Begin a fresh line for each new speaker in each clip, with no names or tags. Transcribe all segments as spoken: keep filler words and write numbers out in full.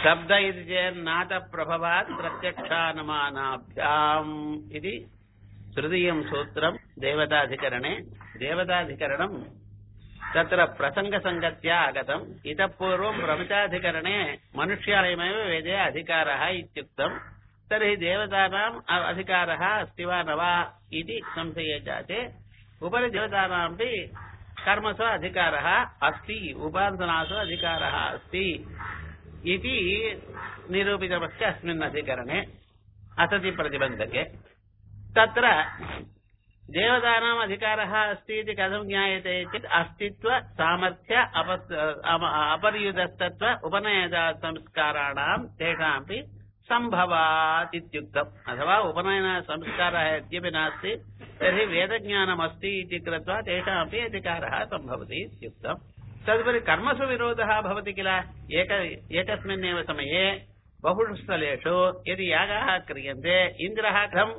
शब्द इति चेत् नाथ प्रभवात् प्रत्यक्षानुमानाभ्याम् इति तृतीयं सूत्रम् देवताधिकरणे देवताधिकरणम् तत्र प्रसंगसंगत्या आगतम् इतः पूर्वं प्रमिताधिकरणे मनुष्याणामेव वेदे अधिकारः इत्युक्तम् तर्हि देवतानाम् अधिकारः अस्ति वा न वा इति संशये जाते उपरि देवतानामपि कर्मसु अधिकारः अस्ति उपासनासु अधिकारः अस्ति इति निरूपितमस्ति अस्मिन् अधिकरणे असति प्रतिबन्धके तत्र देवतानाम् अधिकारः अस्ति इति कथं ज्ञायते चेत् अस्तित्व सामर्थ्य अपर्युदस्तत्व उपनयन संस्काराणां तेषामपि सम्भवात् इत्युक्तम् अथवा उपनयन संस्कारः यद्यपि नास्ति तर्हि वेदज्ञानमस्ति इति कृत्वा तेषामपि अधिकारः सम्भवति इत्युक्तम् तदुपरि कर्मसु विरोधः भवति किल एक एकस्मिन्नेव समये बहुषु स्थलेषु यदि यागाः क्रियन्ते इन्द्रः कथं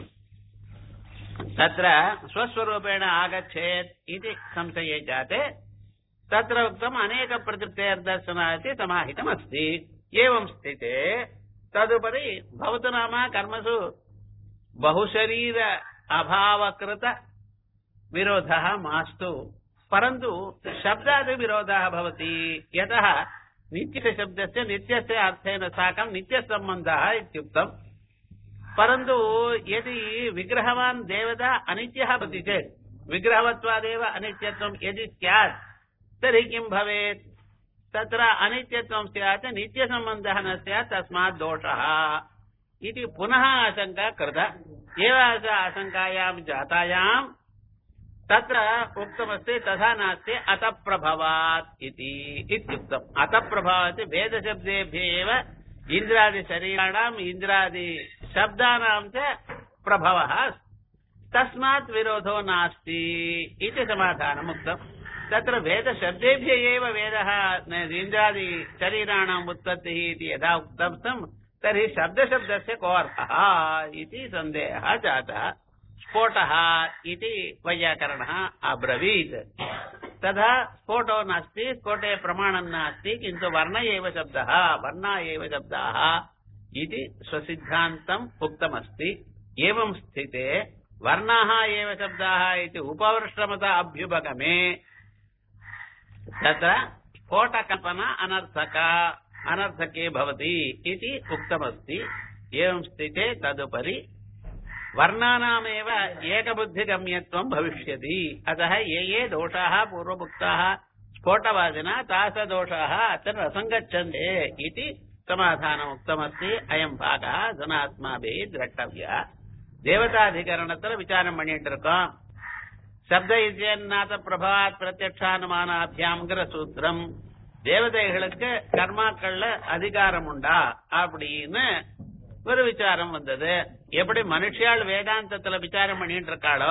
तत्र स्वस्वरूपेण आगच्छेत् इति संशये जाते तत्र उक्तम् अनेक प्रतिपत्तेर्दर्शनात् समाहितमस्ति एवं स्थिते तदुपरि भवतु नाम कर्मसु बहुशरीर अभावकृत विरोधः मास्तु परन्तु शब्दादि विरोधः भवति यतः नित्यशब्दस्य नित्यस्य अर्थेन साकं नित्यसम्बन्धः इत्युक्तम् परन्तु यदि विग्रहवान् देवता अनित्यः भवति चेत् विग्रहवत्वादेव अनित्यत्वं यदि स्यात् तर्हि किं भवेत् तत्र अनित्यत्वं स्यात् नित्यसम्बन्धः न स्यात् तस्मात् दोषः इति पुनः आशङ्का कृता एव आशङ्कायां जातायाम् तत्र उक्तमस्ति तथा नास्ति अतः प्रभवात् इति इत्युक्तम् अतः प्रभवात् वेदशब्देभ्यः एव इन्द्रादिशरीराणाम् इन्द्रादिशब्दानां च प्रभवः तस्मात् विरोधो नास्ति इति समाधानम् उक्तम् तत्र वेदशब्देभ्यः एव वेदः इन्द्रादिशरीराणाम् उत्पत्तिः इति यदा उक्तं तर्हि शब्दशब्दस्य को अर्थः इति सन्देहः जातः स्फोटः इति वैयाकरणः अब्रवीत् तथा स्फोटो नास्ति स्फोटे प्रमाणं नास्ति किन्तु वर्ण एव शब्दः वर्णा एव शब्दाः इति स्वसिद्धान्तम् उक्तमस्ति एवं स्थिते वर्णाः एव शब्दाः इति उपवर्षमत अभ्युपगमे तत्र स्फोटकल्पना अनर्थका अनर्थके भवति इति उक्तमस्ति एवं स्थिते तदुपरि वर्णानामेव एकबुद्धिगम्यत्वं भविष्यति अतः ये ये दोषाः पूर्वमुक्ताः स्फोटवादिना तास दोषाः अत्र न सङ्गच्छन्ते इति समाधानम् उक्तमस्ति अयं भागः अधुना अस्माभिः द्रष्टव्यः देवताधिकरणत्र विचारं பண்ணிட்டிருக்கோம் शब्द इत्यन्नाथ प्रभावात् प्रत्यक्षानुमानाभ्याम्ங்கிற சூத்திரம் தேவதைகளுக்கு கர்மாக்கள்ல அதிகாரம் உண்டா அப்படின்னு ஒரு விசாரம் வந்தது எப்படி மனுஷியால் வேதாந்தத்துல விசாரம் பண்ணிட்டு இருக்காளோ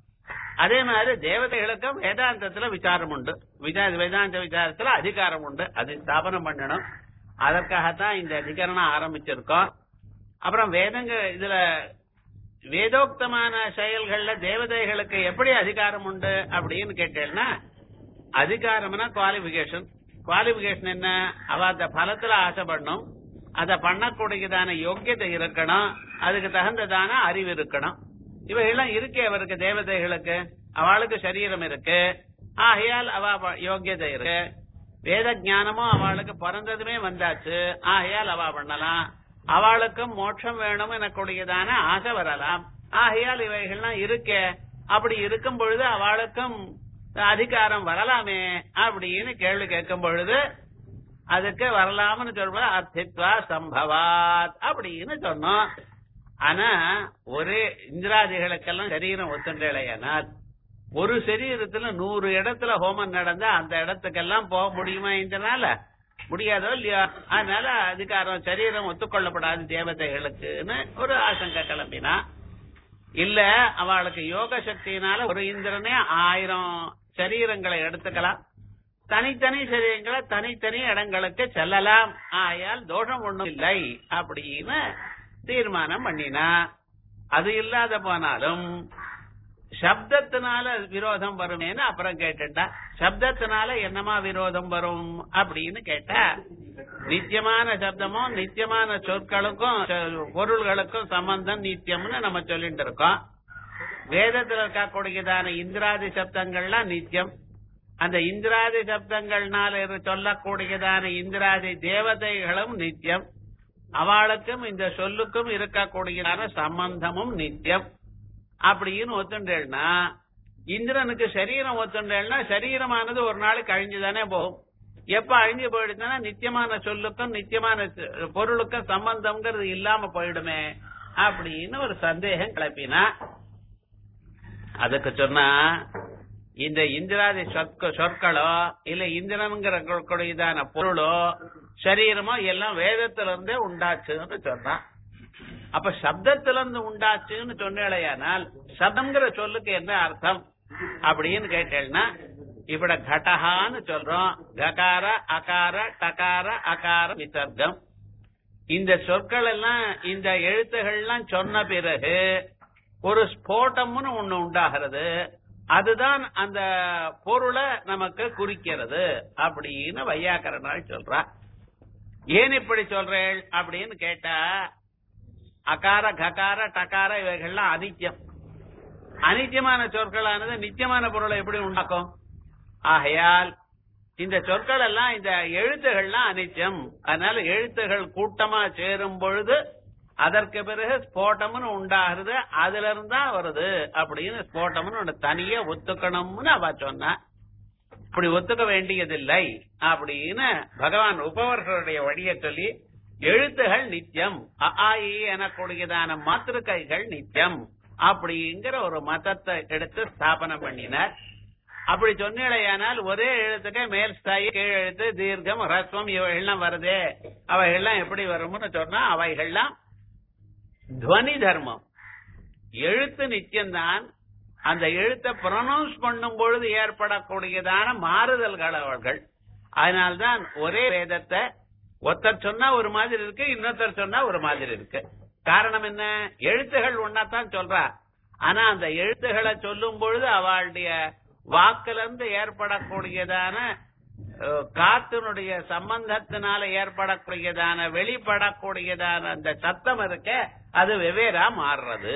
அதே மாதிரி தேவதைகளுக்கும் வேதாந்தத்துல விசாரம் உண்டு வேதாந்த விசாரத்துல அதிகாரம் உண்டு அது ஸ்தாபனம் பண்ணணும் அதற்காகத்தான் இந்த அதிகரணம் ஆரம்பிச்சிருக்கோம் அப்புறம் வேதங்க இதுல வேதோக்தமான செயல்கள்ல தேவதைகளுக்கு எப்படி அதிகாரம் உண்டு அப்படின்னு கேட்டேன்னா அதிகாரம்னா குவாலிபிகேஷன் குவாலிபிகேஷன் என்ன அவ அந்த பலத்துல ஆசைப்படணும் அத பண்ணக்கூடியதான யோக்கியதை இருக்கணும் அதுக்கு தகுந்ததான அறிவு இருக்கணும் இவையெல்லாம் இருக்கே அவருக்கு தேவதைகளுக்கு அவளுக்கு சரீரம் இருக்கு ஆகையால் அவ யோக்கியதை இருக்கு வேத ஞானமும் அவளுக்கு பிறந்ததுமே வந்தாச்சு ஆகையால் அவ பண்ணலாம் அவளுக்கும் மோட்சம் வேணும் எனக்கூடியதான ஆசை வரலாம் ஆகையால் இவைகள்லாம் இருக்கே அப்படி இருக்கும் பொழுது அவளுக்கும் அதிகாரம் வரலாமே அப்படின்னு கேள்வி கேட்கும் பொழுது அதுக்கு வரலாம்னு சொல்ற அர்த்தித்வா சம்பவாத் அப்படின்னு சொன்னோம் ஆனா ஒரு இந்திராதிகளுக்கெல்லாம் சரீரம் ஒத்துண்டேலையானால் ஒரு சரீரத்துல நூறு இடத்துல ஹோமம் நடந்தா அந்த இடத்துக்கெல்லாம் போக முடியுமா இதனால முடியாதோ இல்லையா அதனால அதிகாரம் சரீரம் ஒத்துக்கொள்ளப்படாது தேவதைகளுக்குன்னு ஒரு ஆசங்கை கிளம்பினா இல்ல அவளுக்கு யோக சக்தியினால ஒரு இந்திரனே ஆயிரம் சரீரங்களை எடுத்துக்கலாம் தனித்தனி சரீரங்களை தனித்தனி இடங்களுக்கு செல்லலாம் ஆயால் தோஷம் ஒண்ணும் இல்லை அப்படின்னு தீர்மானம் பண்ணினா அது இல்லாத போனாலும் சப்தத்தினால விரோதம் வருமேன்னு அப்புறம் கேட்டுட்டா, சப்தத்தினால என்னமா விரோதம் வரும் அப்படின்னு கேட்டா, நித்தியமான சப்தமும் நித்தியமான சொற்களுக்கும் பொருள்களுக்கும் சம்பந்தம் நித்தியம்னு நம்ம சொல்லிட்டு இருக்கோம். வேதத்தில் இருக்கக்கூடியதான இந்திராதி சப்தங்கள்லாம் நித்தியம். அந்த இந்திராதி சப்தங்கள்னால சொல்லக்கூடியதான இந்திராதி தேவதைகளும் நித்தியம். அவளுக்கும் இந்த சொல்லுக்கும் இருக்கக்கூடியதான சம்பந்தமும் நித்தியம் அப்படின்னு ஒத்துண்டேன்னா, இந்திரனுக்கு சரீரம் ஒத்துண்டேன்னா சரீரமானது ஒரு நாளைக்கு அழிஞ்சுதானே போகும். எப்ப அழிஞ்சு போயிடுச்சுன்னா நித்தியமான சொல்லுக்கும் நித்தியமான பொருளுக்கும் சம்பந்தம்ங்கிறது இல்லாம போயிடுமே அப்படின்னு ஒரு சந்தேகம் கிளப்பினா, அதுக்கு சொன்னா இந்த இந்திராதி சொற்களோ இல்ல இந்திரன்கிற பொருளோ சரீரமோ எல்லாம் வேதத்துல இருந்தே உண்டாச்சுன்னு சொன்னான். அப்ப சப்தத்திலிருந்து உண்டாச்சுன்னு சொன்னேனால் சப்தம்ங்கிற சொல்லுக்கு என்ன அர்த்தம் அப்படின்னு கேட்டேன்னா, இப்பட கடகான்னு சொல்றோம். ககார அகார டகார அகார விசர்க்கம். இந்த சொற்கள் எல்லாம் இந்த எழுத்துகள்லாம் சொன்ன பிறகு ஒரு ஸ்போட்டம்னு ஒண்ணு உண்டாகிறது. அதுதான் அந்த பொருளை நமக்கு குறிக்கிறது அப்படின்னு வையாக்கரனால் சொல்றா. ஏன் இப்படி சொல்றேன் அப்படின்னு கேட்டா, அகார ககார டகார இவைகள்லாம் அனித்தியம். அனித்தியமான சொற்களானது நித்தியமான பொருளை எப்படி உண்டாக்கும்? ஆகையால் இந்த சொற்கள் எல்லாம் இந்த எழுத்துகள்லாம் அனித்தியம். அதனால எழுத்துகள் கூட்டமா சேரும் பொழுது அதற்கு பிறகு ஸ்போட்டம்னு உண்டாகிறது. அதுல இருந்தா வருது அப்படின்னு ஸ்போட்டம்னு தனியா ஒத்துக்கணும்னு அவ சொன்ன. இப்படி ஒத்துக்க வேண்டியதில்லை அப்படின்னு பகவான் உபவர்களுடைய வழியை சொல்லி, எழுத்துகள் நித்தியம், அஆஇ எனக்கூடியதான மாத்திருக்கைகள் நித்தியம் அப்படிங்கிற ஒரு மதத்தை எடுத்து ஸ்தாபனம் பண்ணினார். அப்படி சொன்னேனால் ஒரே எழுத்துக்க மேல் ஸ்தாயி கீழ் எழுத்து தீர்க்கம் ரஸ்வம் இவைகள்லாம் வருதே, அவைகள்லாம் எப்படி வரும்னு சொன்னா அவைகள்லாம் துவனி தர்மம். எழுத்து நித்தியம்தான். அந்த எழுத்தை ப்ரொனவுன்ஸ் பண்ணும் பொழுது ஏற்படக்கூடியதான மாறுதல்கள் அவர்கள். அதனால்தான் ஒரே வேதத்தை ஒருத்தர் சொன்னா ஒரு மாதிரி இருக்கு, இன்னொருத்தர் சொன்னா ஒரு மாதிரி இருக்கு. காரணம் என்ன? எழுத்துகள் ஒன்னாத்தான் சொல்றா. ஆனா அந்த எழுத்துக்களை சொல்லும் பொழுது அவளுடைய வாக்குல இருந்து ஏற்படக்கூடியதான காத்தினுடைய சம்பந்தத்தினால ஏற்படக்கூடியதான வெளிப்படக்கூடியதான அந்த சத்தம் இருக்க அது வெவ்வேறா மாறுறது.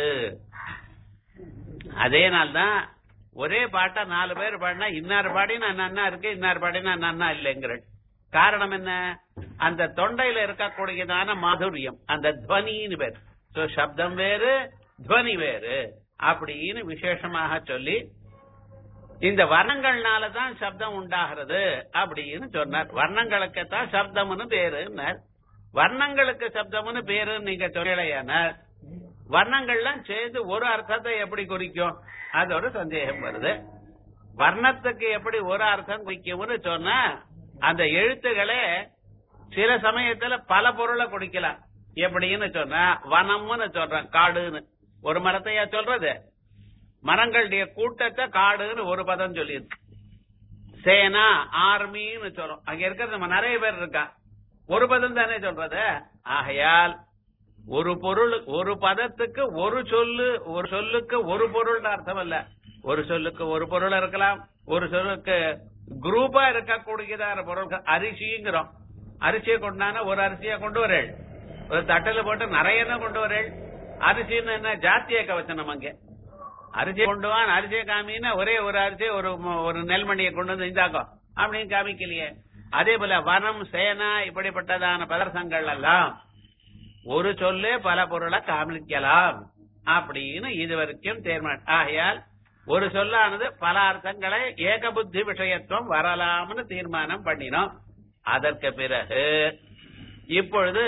அதே நாள்தான் ஒரே பாட்டை நாலு பேர் பாடினா இன்னார் பாடினா நன்னா இருக்கு, இன்னார் பாடினா நன்னா இல்லைங்கிற காரணம் என்ன? அந்த தொண்டையில இருக்கக்கூடியதான மாதுரியம், அந்த துவனின்னு பேர். சப்தம் வேறு துவனி வேறு அப்படின்னு விசேஷமாக சொல்லி, இந்த வர்ணங்கள்னாலதான் சப்தம் உண்டாகிறது அப்படின்னு சொன்னார். வர்ணங்களுக்கு தான் சப்தம்னு பேருன்னார். வர்ணங்களுக்கு சப்தம்னு பேருன்னு நீங்க சொல்லலையானார், வர்ணங்கள்லாம் சேர்ந்து ஒரு அர்த்தத்தை எப்படி குறிக்கும்? அதோட சந்தேகம் வருது. வர்ணத்துக்கு எப்படி ஒரு அர்த்தம் குறிக்கும்னு சொன்னா, அந்த எழுத்துக்களே சில சமயத்துல பல பொருளை குறிக்கலாம். எப்படின்னு சொன்னா, வனம்னு சொல்றேன், காடுன்னு ஒரு மரத்தையா சொல்றது? மரங்களுடைய கூட்டத்தை காடுன்னு ஒரு பதம் சொல்லியிருக்கு. சேனா ஆர்மின்னு சொல்றோம். அங்க இருக்கிறது நம்ம நிறைய பேர் இருக்கா, ஒரு பதம் தானே சொல்றது. ஆகையால் ஒரு பொருள் ஒரு பதத்துக்கு ஒரு சொல்லு, ஒரு சொல்லுக்கு ஒரு பொருள் அர்த்தம் இல்ல. ஒரு சொல்லுக்கு ஒரு பொருள் இருக்கலாம், ஒரு சொல்லுக்கு குரூப்பா இருக்கக்கூடியதான பொருள். அரிசிங்கிறோம், அரிசியை கொண்டான ஒரு அரிசியை கொண்டு வரேள், ஒரு தட்டில போட்டு நிறைய கொண்டு வரேள். அரிசின்னு என்ன ஜாத்திய கவச்சனம்? அங்க அரிசியை கொண்டு வான், அரிசியை காமின்னா ஒரே ஒரு அரிசி ஒரு ஒரு நெல்மணியை கொண்டு வந்து இந்தாக்கும் அப்படின்னு காமிக்கலையே. அதே போல வனம் சேனா இப்படிப்பட்டதான பதார்த்தங்கள் எல்லாம் ஒரு சொல்லே பல பொருளை காமிக்கலாம் அப்படின்னு இதுவரைக்கும் தீர்மானம். ஆகையால் ஒரு சொல்லானது பல அர்த்தங்களை ஏக புத்தி விஷயத்துவம் வரலாம்னு தீர்மானம் பண்ணினோம். அதற்கு பிறகு இப்பொழுது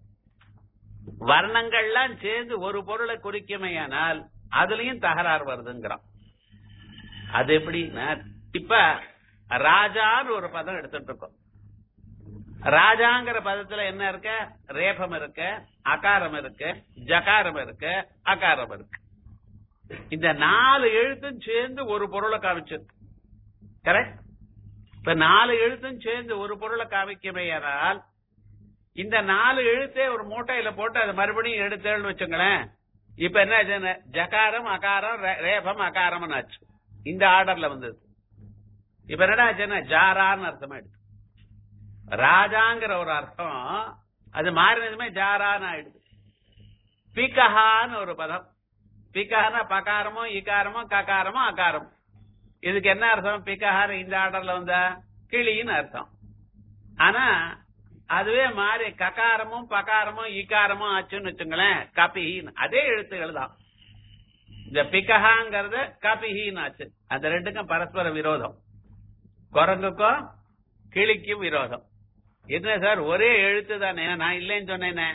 வர்ணங்கள்லாம் சேர்ந்து ஒரு பொருளை குறிக்குமையானால் அதுலயும் தகராறு வருதுங்கிறோம். அது எப்படின்னா, இப்ப ராஜான்னு ஒரு பதம் எடுத்துட்டு இருக்கோம். ராஜாங்கிற பதத்துல என்ன இருக்கு? ரேபம் இருக்கு, அகாரம் இருக்கு, ஜகாரம் இருக்கு, அகாரம் இருக்கு. இந்த நாலு எழுத்தும் சேர்ந்து ஒரு பொருளை காமிச்சிருக்கு. கரெக்ட்? இப்ப நாலு எழுத்தும் சேர்ந்து ஒரு பொருளை காமிக்கமையானால் இந்த நாலு எழுத்தே ஒரு மூட்டையில போட்டு அதை மறுபடியும் எடுத்தேன்னு வச்சுங்களேன், இப்ப என்ன ஜகாரம் அகாரம் ரேபம் அகாரம் ஆச்சு இந்த ஆர்டர்ல வந்தது. இப்ப என்னடா ஜாரான்னு அர்த்தமா எடுத்து ராஜாங்கிற ஒரு அர்த்தம் அது மாறினதுமே ஜாரான்னு ஆயிடுது. பிகஹான்னு ஒரு பதம். பிகஹான பகாரமோ இகாரமோ ககாரமோ அகாரம். இதுக்கு என்ன அர்த்தம்? பிகஹான இந்த ஆர்டர்ல வந்தா கிளின்னு அர்த்தம். ஆனா அதுவே மாறி ககாரமும் பகாரமும் இகாரமும் ஆச்சுன்னு வச்சுங்களேன் கபிஹின்னு. அதே எழுத்துக்கள் தான். இந்த பிகஹாங்கிறது கபிஹின்னு ஆச்சு. அந்த ரெண்டுக்கும் பரஸ்பர விரோதம். குரங்குக்கும் கிளிக்கும் விரோதம். என்ன சார் ஒரே எழுத்து தானே? நான் இல்லைன்னு சொன்னேனே.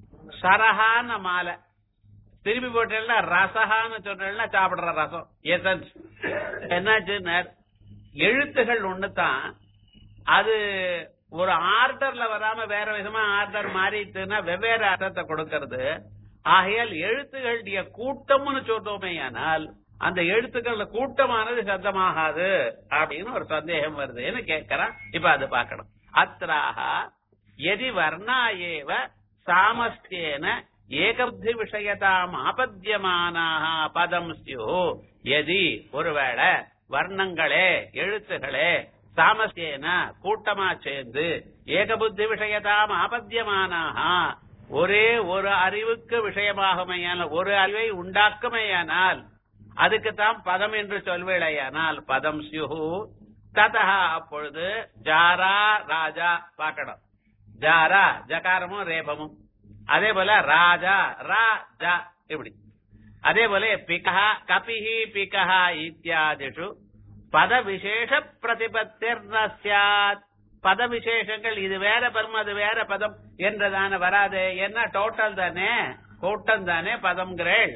சரஹான மாலை திருப்பி போட்டேன்னா ரசஹான்னு சொன்னா சாப்பிடுற ரசம் எசன்ஸ். என்னாச்சு? எழுத்துகள் ஒண்ணுதான். அது ஒரு ஆர்டர்ல வராம வேற விதமா ஆர்டர் மாறிட்டுன்னா வெவ்வேறு அர்த்தத்தை கொடுக்கறது. ஆகையால் எழுத்துகளுடைய கூட்டம்னு சொல்றோமே, ஆனால் அந்த எழுத்துக்கள் கூட்டமானது சத்தமாகாது அப்படின்னு ஒரு சந்தேகம் வருதுன்னு கேட்கிறான். இப்ப அது பார்க்கணும். அத்ராக எதி வர்ணாயேவ சாமஸ்தேன ஏகபுத்தி விஷயதாம் ஆபத்தியமானாக பதம் ஸ்யு. எதி ஒருவேளை வர்ணங்களே எழுத்துகளே சாமஸ்தேன கூட்டமா சேர்ந்து ஏகபுத்தி விஷயதாம் ஆபத்தியமானாக ஒரே ஒரு அறிவுக்கு விஷயமாகுமையான ஒரு அறிவை உண்டாக்குமையானால் அதுக்குத்தான் பதம் என்று சொல்வேளையானால் பதம் ஸ்யுஹு. ததா அப்பொழுது ஜாரா ராஜா பார்க்கணும். ஜாரா ஜகாரமும் ரேபமும். அதே போல ராஜா ராஜா இப்படி. அதே போல பிகஹா கபிஹி பிகஹா இத்தியாதிஷு பத விசேஷ பிரதிபத்திர் ந ஸ்யாத். பத விசேஷங்கள் இது வேற பதம் அது வேற பதம் என்றதான வராது. என்ன டோட்டல் தானே, கூட்டம் தானே பதம்ங்கிறேள்.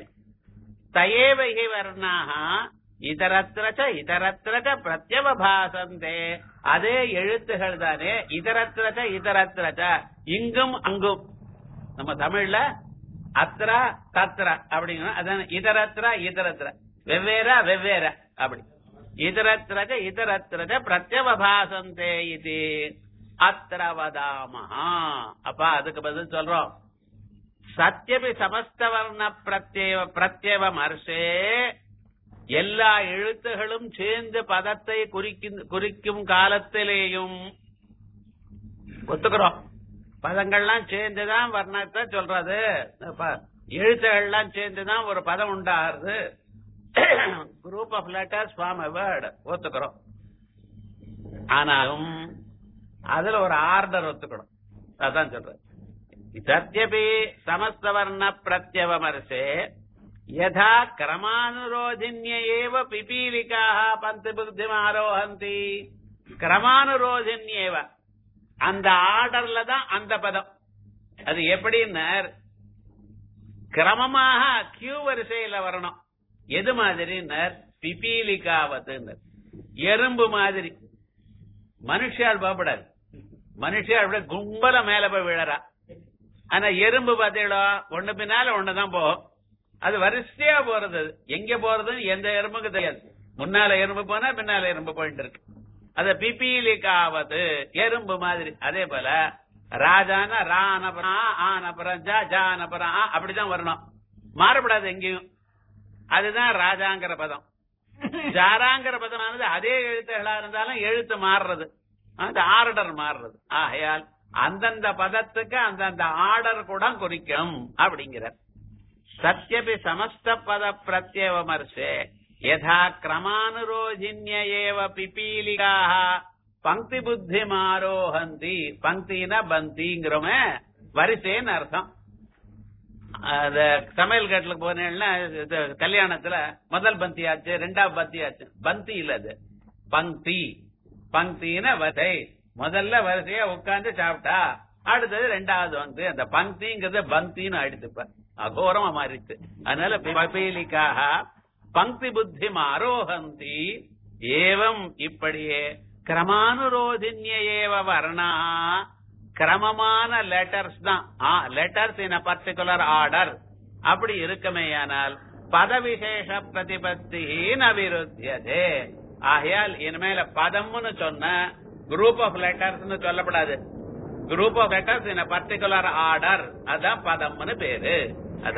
தயேவகி வர்ணாக இதரத்ரச்ச இதரத்ரச்ச பிரத்யவபாசந்தே. அதே எழுத்துகள் தானே இதரத்ரச்ச இதரத்ரச்ச இங்கும் அங்கும். நம்ம தமிழ்ல அத்ர தத்ர அப்படிங்கிற அதான் இதரத்ர இதரத்ர வெவ்வேறா வெவ்வேற அப்படி. இதரத்ரச்ச இதரத்ரச்ச பிரத்யவபாசந்தே இது அத்ர வதாமஹா. அப்ப அதுக்கு பதில் சொல்றோம். சத்யபி சமஸ்தவர்ண பிரத்யேவ பிரத்யேவம் அர்ஷே. எல்லா எழுத்துகளும் சேர்ந்து பதத்தை குறிக்கும் குறிக்கும் காலத்திலேயும் ஒத்துக்கிறோம். பதங்கள்லாம் சேர்ந்துதான் வர்ணத்தை சொல்றது. எழுத்துகள்லாம் சேர்ந்துதான் ஒரு பதம் உண்டாகிறது. Group of letters form a word ஒத்துக்கிறோம். ஆனாலும் அதுல ஒரு ஆர்டர் ஒத்துக்கணும். அதான் சொல்றது. சத்யபி சமஸ்தவர்ண பிரத்யவமர்ஷே யதா கிரமானுரோதின்யேவ பிபீலிகாஹ பந்தி புத்திமாரோஹந்தி. கிரமானுரோதின்யேவ அந்த ஆர்டர்ல தான் அந்த பதம். அது எப்படின்னா கிரமமாக கியூ வரிசையில வரணும். எது மாதிரி பிபீலிகாவது எறும்பு மாதிரி. மனுஷால் போகப்படாது. மனுஷால் கும்பல மேல போய் விழறா. ஆனா எறும்பு பார்த்தீங்களோ ஒண்ணு பின்னால ஒண்ணுதான் போகும். அது வரிசையா போறது. எங்க போறதுன்னு எந்த எறும்புக்கு தெரியாது. முன்னால எறும்பு போனா பின்னால எறும்பு போயிட்டு இருக்கு. அது பிபீலிகாவது எறும்பு மாதிரி. அதே போல ராஜான ரானபுரம் ஆனபுரம் ஜா ஜானபுரம் அப்படிதான் வரணும். மாறப்படாது எங்கேயும். அதுதான் ராஜாங்கிற பதம். ஜாராங்கிற பதமானது அதே எழுத்துகளா இருந்தாலும் எழுத்து மாறுறது, அந்த ஆர்டர் மாறுறது. ஆகையால் அந்தந்த பதத்துக்கு அந்தந்த ஆர்டர் கூட குறிக்கும் அப்படிங்கிற. சத்யபி சமஸ்த பத பிரத்யவமர்ஷே யதா கிரமானுரோஜின்யேவ பிபீலிகாஹ பங்கி புத்தி மாரோஹந்தி. பங்கின பந்திங்கிறோமே வரிசைன்னு அர்த்தம். சமையல் கட்டுல போனேன்னா கல்யாணத்துல முதல் பந்தி ஆச்சு, ரெண்டாவது பந்தி ஆச்சு. பந்தி இல்ல, அது பங்கி. பங்கின வரிசை. முதல்ல வரிசையா உட்கார்ந்து சாப்பிட்டா அடுத்தது ரெண்டாவது வந்து அந்த பங்கிங்கிறது பந்தின்னு ஆயிடுச்சு. அகோரமா மாறிச்சு. அதனால பிபீலிகாஹ பங்கி புத்தி ஆரோஹந்தி. ஏவம் இப்படியே கிரமானுரோதின்யேவ வர்ணா. கிரமமான லெட்டர்ஸ் தான். Letters in a particular order அப்படி இருக்குமேயானால் பத விசேஷ பிரதிபத்தி நவிருத்தியதே. ஆகையால் இனிமேல பதம்னு சொன்ன குரூப் ஆஃப் லெட்டர்ஸ் சொல்லப்படாது. Group of letters in a particular order அதான் பதம்னு பேரு. அதான்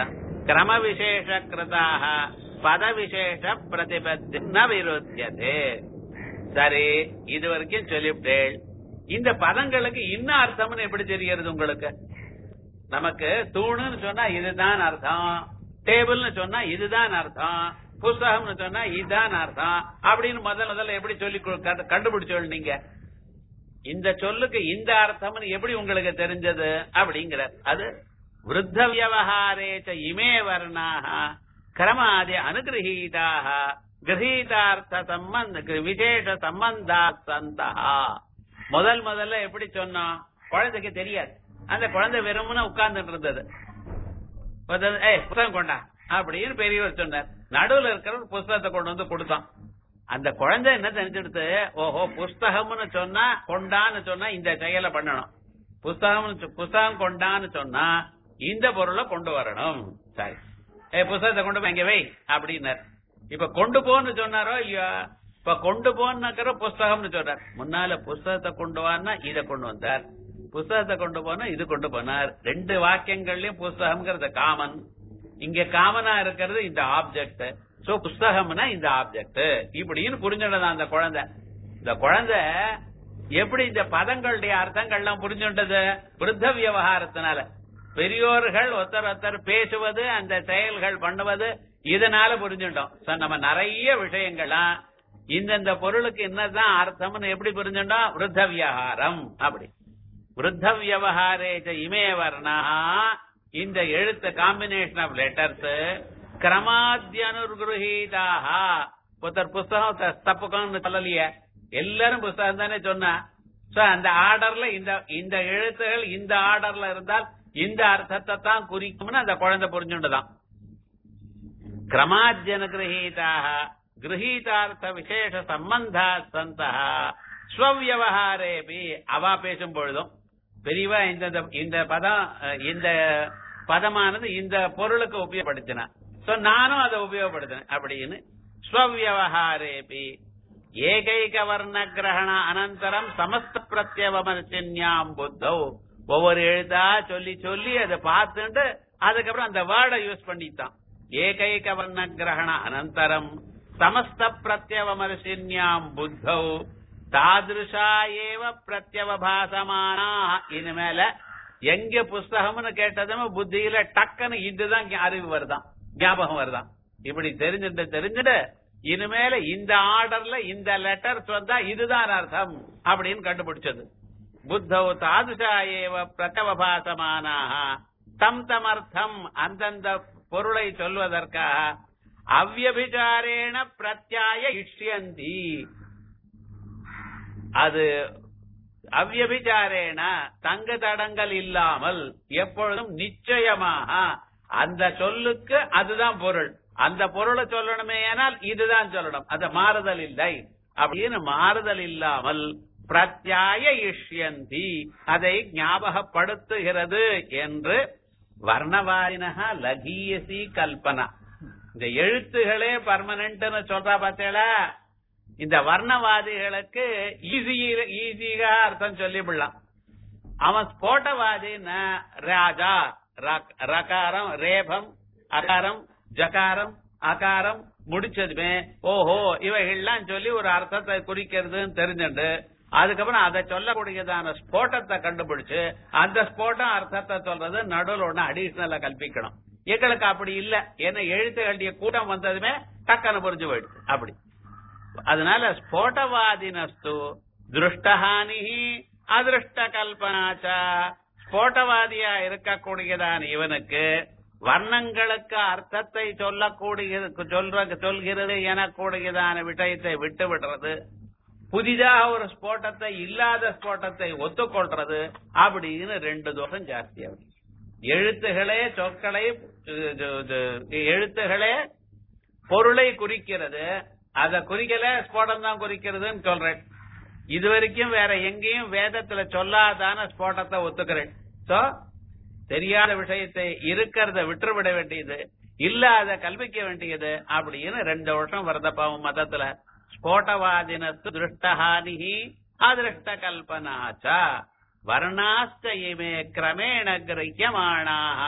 கிரம விசேஷ கிருதாக பத விசேஷ பிரதிபத்தி ந விருத்தியதே. சரி, இது வரைக்கும் சொல்லிவிட்டேன். இந்த பதங்களுக்கு இன்னும் அர்த்தம்னு எப்படி தெரிகிறது உங்களுக்கு? நமக்கு தூணுன்னு சொன்னா இதுதான் அர்த்தம், டேபிள்னு சொன்னா இதுதான் அர்த்தம், புஸ்தகம்னு சொன்னா இதுதான் அர்த்தம் அப்படின்னு முதல்ல முதல்ல எப்படி சொல்லி கண்டுபிடிச்சோம் நீங்க? இந்த சொல்லுக்கு இந்த அர்த்தம்னு எப்படி உங்களுக்கு தெரிஞ்சது அப்படிங்கிற அது விருத்த வியவஹாரேச்ச இமே வர்ணாக கிரமாதி அனுகிரகீதாக கிரகீதார்த்த சம்பந்த விசேஷ சம்பந்தா சந்தா. முதல் முதல்ல எப்படி சொன்னோம்? குழந்தைக்கு தெரியாது. அந்த குழந்தை வெறும்னு உட்கார்ந்துட்டு இருந்தது. ஏய் புத்தகம் கொண்டா அப்படின்னு பெரியவர் சொன்னார். நடுவுல இருக்கிற புஸ்தகத்தை கொண்டு வந்து கொடுத்தான். அந்த குழந்தை என்ன தெரிஞ்சுடுத்து, ஓஹோ புஸ்தகம்னு சொன்னா கொண்டான்னு சொன்னா இந்த செயலை பண்ணணும், புஸ்தகம் புஸ்தகம் கொண்டான்னு சொன்னா இந்த பொருளை கொண்டு வரணும். சரி, ஏ புஸ்தகத்தை கொண்டு போய் இங்க வை அப்படின்னார். இப்ப கொண்டு போன்னு சொன்னாரோ இல்லையா? இப்ப கொண்டு போன்னு புஸ்தகம்னு சொல்றார். முன்னால புஸ்தகத்தை கொண்டு வான்னா இதை கொண்டு வந்தார், புஸ்தகத்தை கொண்டு போனா இது கொண்டு போனார். ரெண்டு வாக்கியங்கள்லயும் புஸ்தகம்ங்கிறது காமன், இங்க காமனா இருக்கிறது இந்த ஆப்ஜெக்ட். சோ புஸ்தகம்னா இந்த ஆப்ஜெக்ட் இப்படின்னு புரிஞ்சுட்டதா அந்த குழந்தை. இந்த குழந்தை எப்படி இந்த பதங்களுடைய அர்த்தங்கள்லாம் புரிஞ்சுட்டது? விருத்த விவகாரத்தினால. பெரியோர்கள் ஒருத்தர் ஒருத்தர் பேசுவது, அந்த செயல்கள் பண்ணுவது, இதனால புரிஞ்சுட்டோம். நம்ம நிறைய விஷயங்கள்லாம் இந்தந்த பொருளுக்கு என்னதான் அர்த்தம்னு எப்படி புரிஞ்சுட்டோம்? விருத்த விவகாரம். அப்படி விருத்த விவகாரேச்ச இமே வர்ணா, இந்த எழுத்து காம்பினேஷன் ஆஃப் லெட்டர்ஸ் கிரமாத்யனுகிரகீதாக. ஒருத்தர் புஸ்தகம் தப்புக்கணும்னு சொல்லலையே, எல்லாரும் புஸ்தகம் தானே சொன்னா. அந்த ஆர்டர்ல இந்த இந்த எழுத்துகள் இந்த ஆர்டர்ல இருந்தால் இந்த அர்த்தத்தை தான் குறிக்கும்னு அந்த குழந்தை புரிஞ்சுட்டுதான். கிரமாத்யனுகிரகீதாக கிரகீதார்த்த விசேஷ சம்பந்தா சந்தா ஸ்வவியவஹாரேபி. அவா பேசும் பொழுதும் பெரியவா இந்த இந்த பதம் இந்த பதமானது இந்த பொருளுக்கு உபயோகப்படுத்தினா, நானும் அதை உபயோகப்படுத்தினேன் அப்படின்னு. ஸ்வவியவஹாரேபி ஏகைக வர்ண கிரகண அனந்தரம் சமஸ்த பிரத்யவமர்ச்சின்யாம் புத்தௌ. ஒவ்வொரு எழுத்தா சொல்லி சொல்லி அதை பார்த்துட்டு அதுக்கப்புறம் அந்த வேர்டை யூஸ் பண்ணித்தான். ஏகைக வர்ண கிரகண அனந்தரம் சமஸ்த பிரத்யவமர்சின்யாம் புத்தௌ தாதிருஷா ஏவ பிரத்யவபாசமானா. இனிமேல எங்க புஸ்தகம்னு கேட்டதும் புத்தியில டக்குன்னு இதுதான் அறிவு வருதான், ஞாபகம் வருதான். இப்படி தெரிஞ்சுட்டு தெரிஞ்சுட்டு இனிமேல இந்த ஆர்டர்ல இந்த லெட்டர்ஸ் வந்தா இதுதான் அர்த்தம் அப்படின்னு கண்டுபிடிச்சது. புத்தௌ தாதுஷா ஏவ பிரத்யவபாசமானாக தம் தமர்த்தம் அந்தந்த பொருளை சொல்வதற்காக அவ்யபிசாரேண பிரத்யாய இஷ்யந்தி. அது அவ்யபிசாரேன தங்கு தடங்கள் இல்லாமல் எப்பொழுதும் நிச்சயமாக அந்த சொல்லுக்கு அதுதான் பொருள், அந்த பொருளை சொல்லணுமே ஆனால் இதுதான் சொல்லணும், அது மாறுதல் இல்லை அப்படின்னு மாறுதல் இல்லாமல் பிரத்யாய இஷ்யந்தி அதை ஞாபகப்படுத்துகிறது என்று வர்ணவாரினஹ லகீயசி கல்பனா. இந்த எழுத்துகளே பர்மனன்ட்னு சொல்றா பார்த்தேளா, இந்த வர்ணவாதிகளுக்கு ஈஸி ஈஸியா அர்த்தம் சொல்லிவிடலாம். அவன் ஸ்போட்டவாதின்னா ராஜா ரகாரம் ரேபம் அகாரம் ஜகாரம் அகாரம் முடிச்சதுமே ஓஹோ இவைகள்லாம் சொல்லி ஒரு அர்த்தத்தை குறிக்கிறதுன்னு தெரிஞ்சுட்டு அதுக்கப்புறம் அதை சொல்லக்கூடியதான ஸ்போட்டத்தை கண்டுபிடிச்சு அந்த ஸ்போட்டம் அர்த்தத்தை சொல்றது நடுவில் ஒண்ணு அடிஷனலா கல்பிக்கணும். எங்களுக்கு அப்படி இல்ல, ஏன்னா எழுத்துகளுடைய கூட்டம் வந்ததுமே டக்குன்னு புரிஞ்சு போயிடுச்சு. அப்படி அதனால ஸ்போட்டவாதினஸ்து திருஷ்டஹானி அதிருஷ்ட கல்பனாச்சா. ஸ்போட்டவாதியா இருக்கக்கூடியதான இவனுக்கு வர்ணங்களுக்கு அர்த்தத்தை சொல்லக்கூடிய சொல்ற சொல்கிறது எனக்கூடியதான விஷயத்தை விட்டு விடுறது, புதிதாக ஒரு ஸ்போட்டத்தை இல்லாத ஸ்போட்டத்தை ஒத்துக்கொள்றது அப்படின்னு ரெண்டு தோஷம் ஜாஸ்தியாகும். எழுத்துகளே சொற்களை எழுத்துகளே பொருளை குறிக்கிறது, அத குறிக்கல ஸ்போட்டம் தான் குறிக்கிறதுன்னு சொல்றேன். இது வரைக்கும் வேற எங்கேயும் வேதத்துல சொல்லாதான ஸ்போட்டத்தை ஒத்துக்கிறேன். சோ தெரியாத விஷயத்தை இருக்கிறத விட்டுவிட வேண்டியது, இல்லாத கல்விக்க வேண்டியது அப்படின்னு ரெண்டு வருஷம் வருதப்பாவும் மதத்துல. ஸ்போட்டவாதினத்து திருஷ்டஹானி அதிருஷ்ட கல்பனாச்சா வர்ணாஸ்த இமே கிரமேண கிரஹ்யமானாஹ.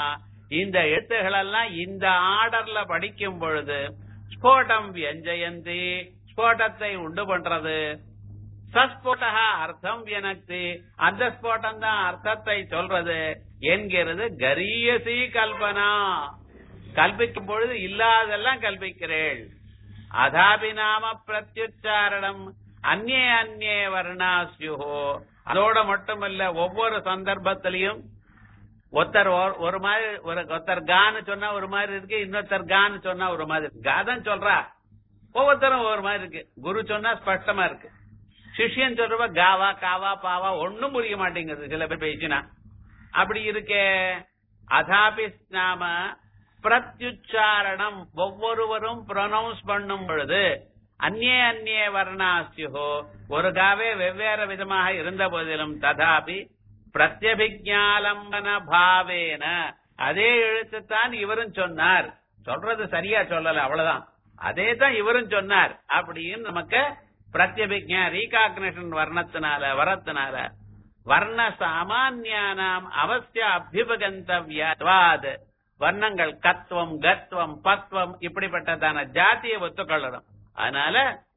இந்த எழுத்துகள் எல்லாம் இந்த ஆர்டர்ல படிக்கும் பொழுது ஸ்போடம் வியஞ்சயந்தி, ஸ்போட்டத்தை உண்டு பண்றது. சஸ்போட்டா அர்த்தம் வியனக்தி, அந்த ஸ்போட்டம் தான் அர்த்தத்தை சொல்றது என்கிறது. கரியசி கல்பனா, கல்பிக்கும் பொழுது இல்லாதெல்லாம் கல்பிக்கிறேள். அதாபிநாம பிரத்யுச்சாரணம் அந்நே அந்நே வர்ணாஸ்யுஹோ, அதோட மட்டுமல்ல ஒவ்வொரு சந்தர்ப்பத்திலையும் ஒருத்தர் ஒரு மாதிரி, ஒருத்தர் கான்னு சொன்னா ஒரு மாதிரி இருக்கு, இன்னொருத்தர் கான்னு சொன்னா ஒரு மாதிரி இருக்கு. காதான் சொல்றா, ஒவ்வொருத்தரும் ஒவ்வொரு மாதிரி இருக்கு. குரு சொன்னா ஸ்பஷ்டமா இருக்கு, சிஷ்யன் சொல்றவ காவா காவா பாவா ஒன்னும் புரிய மாட்டேங்குது சில பேர் பேசினா. அப்படி இருக்கே. அதாபி நாம பிரத்யுச்சாரணம், ஒவ்வொருவரும் ப்ரொனவுன்ஸ் பண்ணும் பொழுது அந்நே அந்நே வர்ணாஸ்யுஹோ, ஒரு காவே வெவ்வேறு விதமாக இருந்த போதிலும் ததாபி பிரத்யபிஜாலம்பன பாவேன, அதே எழுத்துத்தான் இவரும் சொன்னார். சொல்றது சரியா சொல்லல, அவ்வளவுதான், அதே தான் இவரும் சொன்னார் அப்படின்னு நமக்கு பிரத்யபிஜா ரீகாக்னிஷன் வர்ணத்தினால வரத்தினால வர்ண சாமான்யானாம் அவசிய அபிபகந்தவ்யாத், வர்ணங்கள் கத்வம் கத்வம் பத்வம் இப்படிப்பட்டதான ஜாத்தியை ஒத்துக்கொள்ளணும். அதனால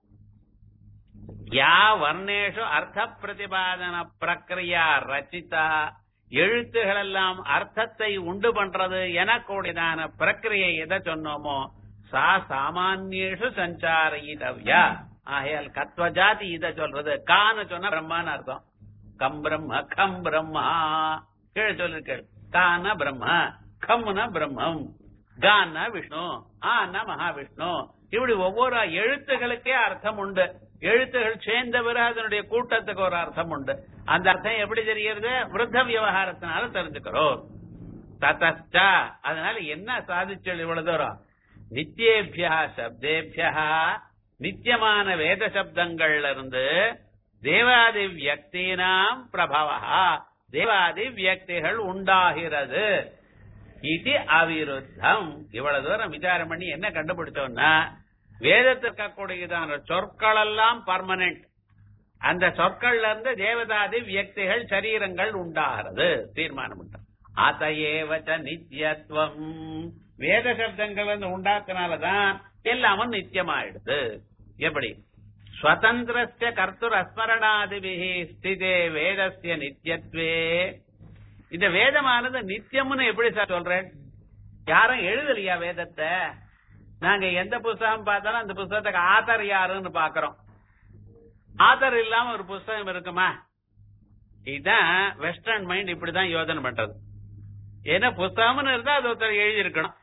யா வர்ணேஷு அர்த்த பிரதிபாதன பிரக்ரியா ரச்சிதா, எழுத்துகள் எல்லாம் அர்த்தத்தை உண்டு பண்றது எனக்கூடியதான பிரக்கிரியை எதை சொன்னோமோ சா சாமான்யேஷு சஞ்சாரயிதவ்யா. ஆகையால் கத்வ ஜாதி இதை சொல்றது. கான்னு சொன்னா பிரம்மான்னு அர்த்தம். கம் பிரம்ம கம் பிரம்மா கீழே சொல்லிருக்கேள். கான பிரம்ம, கம்னா பிரம்மம், கான்னா விஷ்ணு, ஆனா மகாவிஷ்ணு. இப்படி ஒவ்வொரு எழுத்துகளுக்கே அர்த்தம் உண்டு. எழுத்துகள் சேர்ந்த பிறகு அதனுடைய கூட்டத்துக்கு ஒரு அர்த்தம் உண்டு. அந்த அர்த்தம் எப்படி தெரிகிறது? விருத்த விவகாரத்தினால தெரிஞ்சுக்கிறோம். ததச்சா, அதனால என்ன சாதிச்சல் இவ்வளவு தூரம்? நித்தியேபியா சப்தேபியா, நித்தியமான வேத சப்தங்கள்ல இருந்து தேவாதி வியக்தினாம் பிரபவா, தேவாதி வியக்திகள் உண்டாகிறது. இது அவிருத்தம். இவ்வளவு தூரம் விசாரம் பண்ணி என்ன கண்டுபிடிச்சோம்னா, வேதத்திற்கு கூடியதான சொற்கள் எல்லாம் பர்மனன்ட். அந்த சொற்கள்ல இருந்து தேவதாதி வியக்திகள் சரீரங்கள் உண்டாகிறது தீர்மானம். அதையேவச்ச நித்தியத்துவம், வேத சப்தங்கள் வந்து உண்டாக்குனாலதான் எல்லாமும் நித்தியமாயிடுது. எப்படி? ஸ்வதந்திரஸ்ய கர்த்துர் அஸ்மரணாதிபிஹி ஸ்திதே வேதஸ்ய நித்தியத்வே. இந்த வேதமானது நித்தியம்னு எப்படி சார் சொல்றேன்? யாரும் எழுதலையா வேதத்தை? நாங்க எந்த புஸ்தகம் பார்த்தாலும் அந்த புஸ்தகத்துக்கு ஆத்தர் யாருன்னு பாக்கிறோம். ஆத்தர் இல்லாம ஒரு புஸ்தகம் இருக்குமா? இதுதான் வெஸ்டர்ன் மைண்ட் இப்படிதான் யோசனை பண்றது. ஏன்னா புஸ்தகம்னு இருந்தா அது ஒருத்தர் எழுதி இருக்கணும்,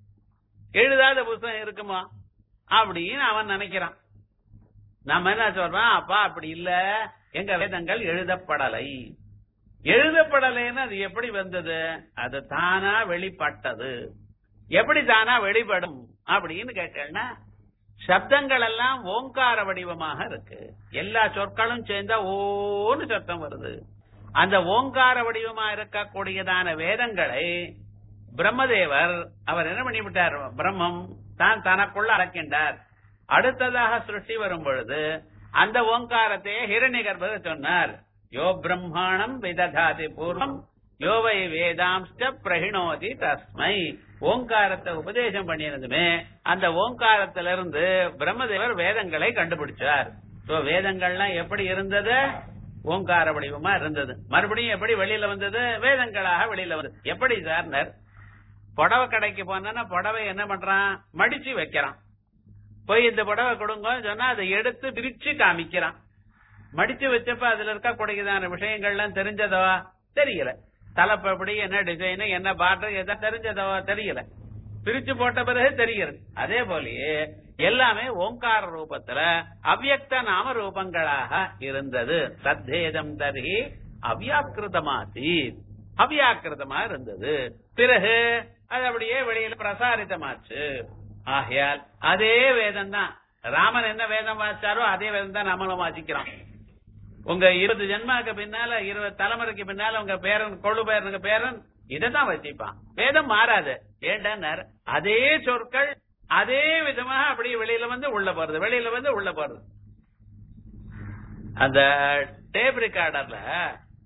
எழுதாத புஸ்தகம் இருக்குமா அப்படின்னு அவன் நினைக்கிறான். நம்ம என்ன சொல்றோம்? அப்பா அப்படி இல்ல, எங்க வேதங்கள் எழுதப்படலை. எழுதப்படலைன்னு அது எப்படி வந்தது? அது தானா வெளிப்பட்டது. எப்படி தானா வெளிப்படும் அப்படின்னு கேட்டேன்னா, சப்தங்கள் எல்லாம் ஓங்கார வடிவமாக இருக்கு. எல்லா சொற்களும் சேர்ந்தா ஓன்னு சத்தம் வருது. அந்த ஓங்கார வடிவமா இருக்கக்கூடியதான வேதங்களை பிரம்மதேவர் அவர் என்ன பண்ணிவிட்டார்? பிரம்மம் தான் தனக்குள்ள அடக்கின்றார். அடுத்ததாக சிருஷ்டி வரும் பொழுது அந்த ஓங்காரத்தை ஹிரண்யகர்ப்பர் சொன்னார். யோ பிரம்மாணம் விததாதி பூர்வம் யோவை வேதாம்ஸ்ட பிரஹிணோதி தஸ்மை. ஓங்காரத்தை உபதேசம் பண்ணினதுமே அந்த ஓங்காரத்திலிருந்து பிரம்மதேவர் வேதங்களை கண்டுபிடிச்சார். வேதங்கள்லாம் எப்படி இருந்தது? ஓங்கார வடிவமா இருந்தது. மறுபடியும் எப்படி வெளியில வந்தது? வேதங்களாக வெளியில வந்தது. எப்படி சார்? புடவை கடைக்கு போனா புடவை என்ன பண்றான்? மடிச்சு வைக்கிறான். போய் இந்த புடவை கொடுங்க சொன்னா அதை எடுத்து பிரிச்சு காமிக்கிறான். மடிச்சு வச்சப்ப அதுல இருக்க கூடியதான விஷயங்கள்லாம் தெரிஞ்சதோ தெரியல. தலைப்பு எப்படி, என்ன டிசைன், என்ன பாட்டர், எதை தெரிஞ்சதோ தெரியல. பிரிச்சு போட்ட பிறகு தெரிகிறது. அதே போலயே எல்லாமே ஓங்கார ரூபத்துல அவ்யக்த நாம ரூபங்களாக இருந்தது. சத்தேதம் தரி அவ்யாக்கிருதமாசி, அவ்யாக்கிருதமா இருந்தது. பிறகு அது அப்படியே வெளியில பிரசாரித்தமாச்சு. ஆகையால் அதே வேதம் தான். ராமன் என்ன வேதம் வாசிச்சாரோ அதே வேதம் தான் நம்மளும் வாசிக்கிறோம். உங்க இருபது ஜென்மாக்கு பின்னால, இருபது தலைமுறைக்கு பின்னால உங்க பேரன், கொள்ளு பேரனுக்கு பேரன் இதான் வச்சிப்பான். வேதம் மாறாது. ஏண்டா அதே சொற்கள் அதே விதமாக அப்படியே வெளியில வந்து உள்ள போறது, வெளியில வந்து உள்ள போறது. அந்த டேப் ரெக்கார்டர்ல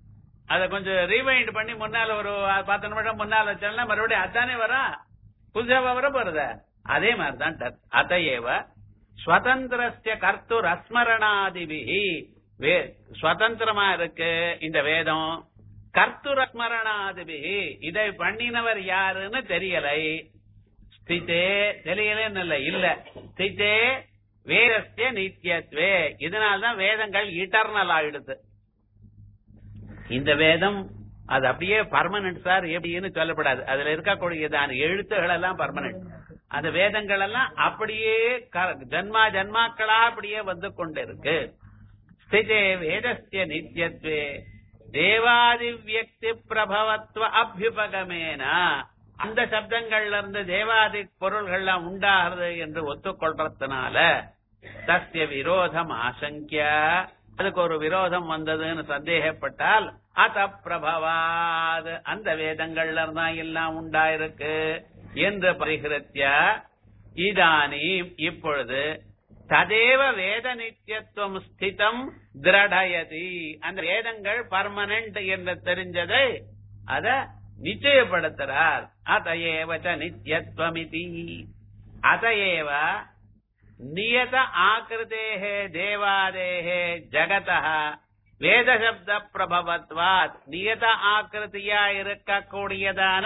அத கொஞ்சம் ரீவைண்ட் பண்ணி முன்னால ஒரு பத்து நிமிஷம் முன்னால வச்சோம்னா மறுபடியும் அதானே வரா, புதுசாவா வர போறத. அதே மாதிரிதான் அதையேவ ஸ்வதந்திரஸ்ய கர்த்தூர் அஸ்மரணாதிபிஹி, சுதந்திரமா இருக்கு இந்த வேதம். கர்த்தூர் அஸ்மரணாதிபிஹி, இதை பண்ணினவர் யாருன்னு தெரியலை. ஸ்திதே தெரியலன்னு இல்ல இல்ல ஸ்திதே வேதஸ்ய நித்தியத்வே, இதனால்தான் வேதங்கள் இட்டர்னல் ஆயிடுது. இந்த வேதம் அது அப்படியே பர்மனன்ட் சார் எப்படின்னு சொல்லப்படாது. அதுல இருக்கக்கூடியதான எழுத்துகள் எல்லாம் பர்மனன்ட். அந்த வேதங்கள் எல்லாம் அப்படியே ஜன்மா ஜன்மாக்களா அப்படியே வந்து கொண்டிருக்கு. ஸ்திதே வேதஸ்ய நித்தியத்வே தேவாதி வியக்தி பிரபவத்வ அபியுபகமேன, அந்த சப்தங்கள்ல இருந்து தேவாதி பொருள்கள்லாம் உண்டாகிறது என்று ஒத்துக்கொள்றதுனால தஸ்ய விரோதம் ஆசங்கிய, அதுக்கு ஒரு விரோதம் வந்ததுன்னு சந்தேகப்பட்டால் அத பிரபவாத், அந்த வேதங்கள்ல இருந்தா எல்லாம் உண்டாயிருக்கு என்று பரிகிருத்திய இதானீம் இப்பொழுது ததேவ வேத நித்தியத்துவம் ஸ்திதம் திரடயதி, அந்த வேதங்கள் பர்மனன்ட் என்று தெரிஞ்சதை அத நிச்சயப்படுத்துறார். அதையேவ நித்தியத்வமிதி, அதையேவ நியத ஆகிருதேஹே தேவாதேஹே ஜகதः வேத சப்த பிரபவத்வாத், நியத ஆகிருதியா இருக்கக்கூடியதான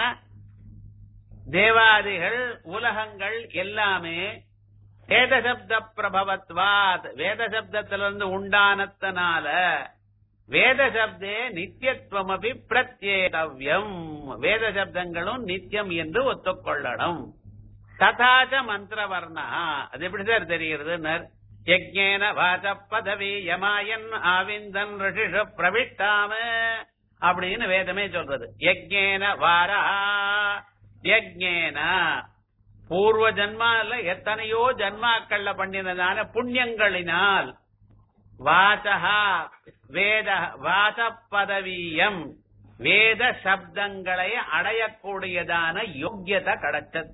தேவாதிகள் உலகங்கள் எல்லாமே வேத சப்த பிரபவத்வாத், வேத சப்தத்திலிருந்து உண்டானத்தனால வேத சப்தே நித்தியத்துவம் அபி பிரத்யேகவ்யம், வேத சப்தங்களும் நித்தியம் என்று ஒத்துக்கொள்ளணும். ததாச்ச மந்திரவர்ணா, அது எப்படி சார் தெரிகிறது? யஜ்ஞேன வாச பதவி யமாயன் ஆவிந்தன் ரிஷிஷு பிரவிட்டாம அப்படின்னு வேதமே சொல்றது. யஜ்ஞேன வாரா, யஜ்ஞேன பூர்வ ஜன்மால எத்தனையோ ஜன்மாக்கள்ல பண்ணினதான புண்ணியங்களினால், வாசஹா வேத வாச பதவியம் வேத சப்தங்களை அடையக்கூடியதான யோக்கியத்தை கிடைச்சது.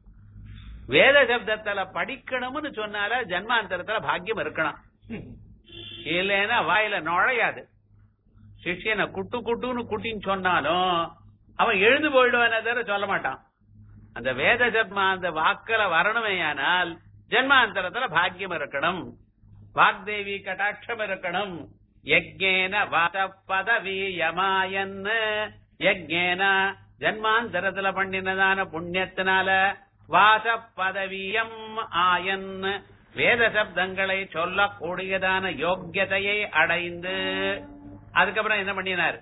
வேத சப்தத்துல படிக்கணும்னு சொன்னால ஜன்மாந்தரத்துல பாக்கியம் இருக்கணும், இல்லைன்னா வாயில நுழையாது. சிஷ்யனை குட்டு குட்டுன்னு குட்டின்னு சொன்னாலும் அவன் எழுந்து போயிடுவான தவிர சொல்ல மாட்டான். அந்த வேத ஜன்மா அந்த வாக்கல வரணுமேயானால் ஜன்மாந்தரத்துல பாக்கியம் இருக்கணும், வாக்தேவி கடாட்சம் இருக்கணும். யஜ்ஞேன வாச பதவி யமாயன், யஜ்ஞேன ஜன்மாந்தரத்துல பண்ணினதான புண்ணியத்தினால வாச பதவியம் ஆயன் வேத சப்தங்களை சொல்லக்கூடியதான யோக்கியதையை அடைந்து, அதுக்கப்புறம் என்ன பண்ணினார்?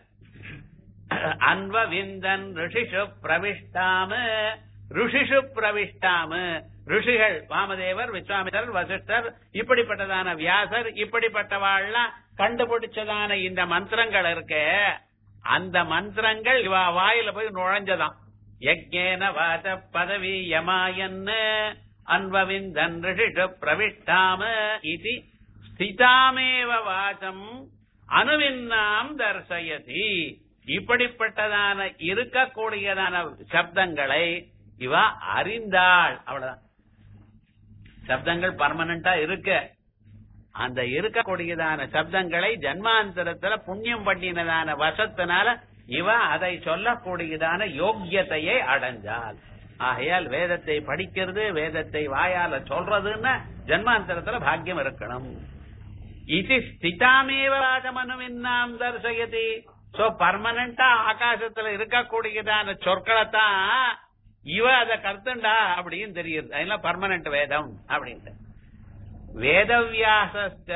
அன்வவிந்தன் ரிஷிஷு பிரவிஷ்டாம, ரிஷிஷு பிரவிஷ்டாம, ரிஷிகள் வாமதேவர், விஸ்வாமித்தர், வசிஷ்டர், இப்படிப்பட்டதான வியாசர், இப்படிப்பட்டவாள்லாம் கண்டுபிடிச்சதான இந்த மந்திரங்கள் இருக்க, அந்த மந்திரங்கள் இவ வாயில போய் நுழைஞ்சதாம். யஜ்ஞேன வாச பதவி யமாயன் அன்வவிந்தன் ரிஷிஷு பிரவிஷ்டாம இது ஸ்திதாமேவ வாசம் அனுவின்னாம் தர்சயதி, இப்படிப்பட்டதான இருக்கக்கூடியதான சப்தங்களை இவ அறிந்தாள். அவ்வளவுதான். சப்தங்கள் பர்மனண்டா இருக்க, அந்த இருக்கக்கூடியதான சப்தங்களை ஜன்மாந்தரத்துல புண்ணியம் பண்ணினதான வசத்தினால இவ அதை சொல்லக்கூடியதான யோக்கியத்தையை அடைஞ்சாள். ஆகையால் வேதத்தை படிக்கிறது, வேதத்தை வாயால சொல்றதுன்னா ஜன்மாந்தரத்துல பாக்கியம் இருக்கணும். இது ஸ்திதாமேவ ராஜமனுவின்னாம் தர்சயதி. சோ பர்மனண்டா ஆகாசத்துல இருக்கக்கூடியதான சொற்களைத்தான் இவ அதை கருத்துண்டா அப்படின்னு தெரியுது. அதெல்லாம் பர்மனன்ட் வேதம் அப்படின்ட்டு. வேதவியாசஸ்ட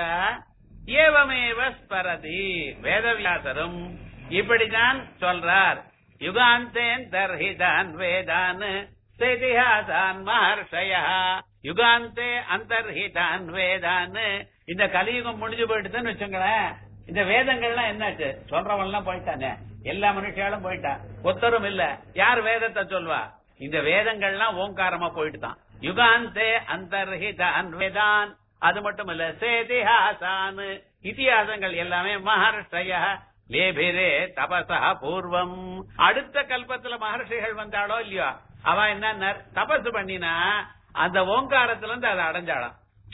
ஏவமேவ ஸ்பரதி, வேதவியாசரும் இப்படிதான் சொல்றார். யுகாந்தேன் தர்ஹிதான் வேதான் இதிஹாசான் மஹர்ஷய, யுகாந்தே அந்தர்ஹிதான் வேதான். இந்த கலியுகம் முடிஞ்சு போயிட்டுன்னு வச்சுங்களேன், இந்த வேதங்கள்லாம் என்னாச்சு? சொல்றவன்லாம் போயிட்டானே, எல்லா மனுஷியாலும் போயிட்டா, ஒத்தரும் இல்ல. யார் வேதத்தை சொல்வா? இந்த வேதங்கள்லாம் ஓங்காரமா போயிட்டுதான். யுகாந்தே அந்தர்ஹிதான் வேதான். அது மட்டும் இல்ல, சேதிஹாசான் இதிகாசங்கள் எல்லாமே மஹர்ஷய லேபிரே தபசா பூர்வம். அடுத்த கல்பத்துல மகர்ஷிகள் வந்தாளோ இல்லையோ, அவ என்ன தபசு பண்ணினா அந்த ஓங்காரத்துல இருந்து அதை அடைஞ்சாளாம்.